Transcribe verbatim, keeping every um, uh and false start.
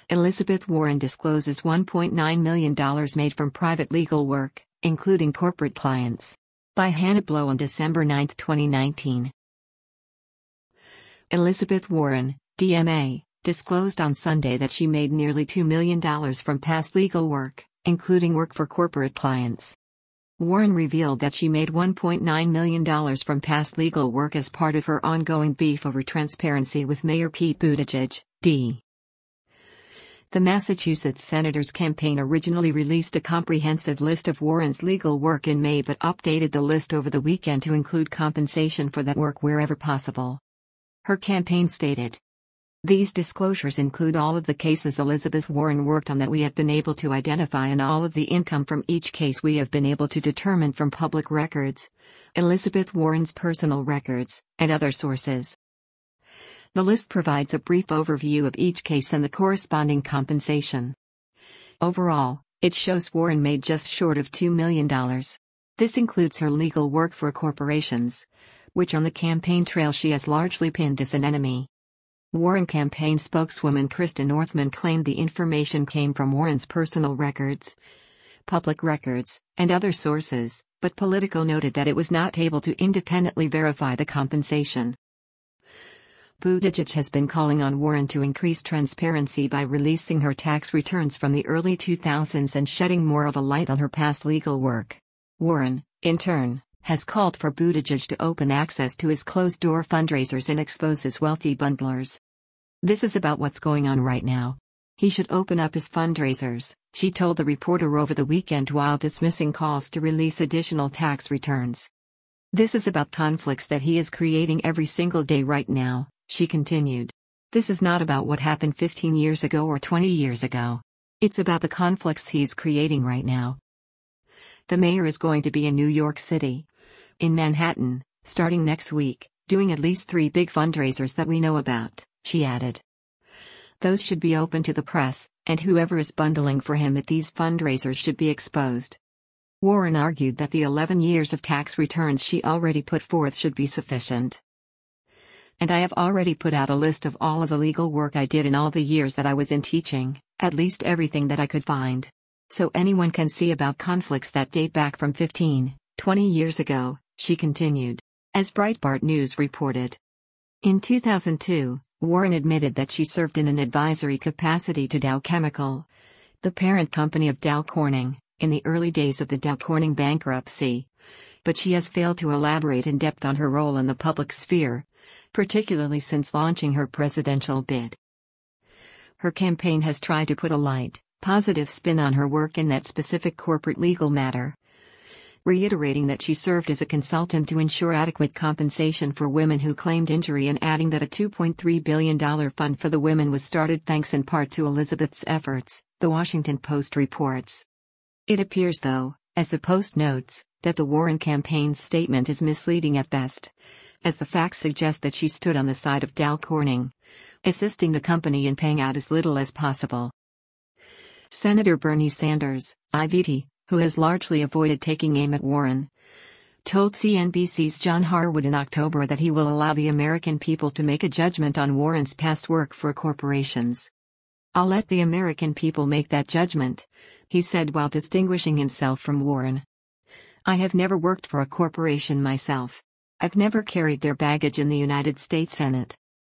Elizabeth Warren discloses one point nine million dollars made from private legal work, including corporate clients. By Hannah Blow on December ninth, twenty nineteen. Elizabeth Warren, D M A, disclosed on Sunday that she made nearly two million dollars from past legal work, including work for corporate clients. Warren revealed that she made one point nine million dollars from past legal work as part of her ongoing beef over transparency with Mayor Pete Buttigieg, D. The Massachusetts senator's campaign originally released a comprehensive list of Warren's legal work in May but updated the list over the weekend to include compensation for that work wherever possible. Her campaign stated, "These disclosures include all of the cases Elizabeth Warren worked on that we have been able to identify and all of the income from each case we have been able to determine from public records, Elizabeth Warren's personal records, and other sources." The list provides a brief overview of each case and the corresponding compensation. Overall, it shows Warren made just short of two million dollars. This includes her legal work for corporations, which on the campaign trail she has largely pinned as an enemy. Warren campaign spokeswoman Kristen Northman claimed the information came from Warren's personal records, public records, and other sources, but Politico noted that it was not able to independently verify the compensation. Buttigieg has been calling on Warren to increase transparency by releasing her tax returns from the early two thousands and shedding more of a light on her past legal work. Warren, in turn, has called for Buttigieg to open access to his closed-door fundraisers and expose his wealthy bundlers. "This is about what's going on right now. He should open up his fundraisers," she told the reporter over the weekend while dismissing calls to release additional tax returns. "This is about conflicts that he is creating every single day right now," she continued. "This is not about what happened fifteen years ago or twenty years ago. It's about the conflicts he's creating right now." The mayor is going to be in New York City, in Manhattan, starting next week, doing at least three big fundraisers that we know about, she added. "Those should be open to the press, and whoever is bundling for him at these fundraisers should be exposed." Warren argued that the eleven years of tax returns she already put forth should be sufficient. "And I have already put out a list of all of the legal work I did in all the years that I was in teaching, at least everything that I could find. So anyone can see about conflicts that date back from fifteen, twenty years ago," she continued. As Breitbart News reported, in two thousand two, Warren admitted that she served in an advisory capacity to Dow Chemical, the parent company of Dow Corning, in the early days of the Dow Corning bankruptcy. But she has failed to elaborate in depth on her role in the public sphere, particularly since launching her presidential bid. Her campaign has tried to put a light, positive spin on her work in that specific corporate legal matter, reiterating that she served as a consultant to ensure adequate compensation for women who claimed injury and adding that a two point three billion dollars fund for the women was started thanks in part to Elizabeth's efforts, The Washington Post reports. It appears though, as the Post notes, that the Warren campaign's statement is misleading at best, as the facts suggest that she stood on the side of Dow Corning, assisting the company in paying out as little as possible. Senator Bernie Sanders, I V T, who has largely avoided taking aim at Warren, told C N B C's John Harwood in October that he will allow the American people to make a judgment on Warren's past work for corporations. "I'll let the American people make that judgment," he said while distinguishing himself from Warren. "I have never worked for a corporation myself. I've never carried their baggage in the United States Senate.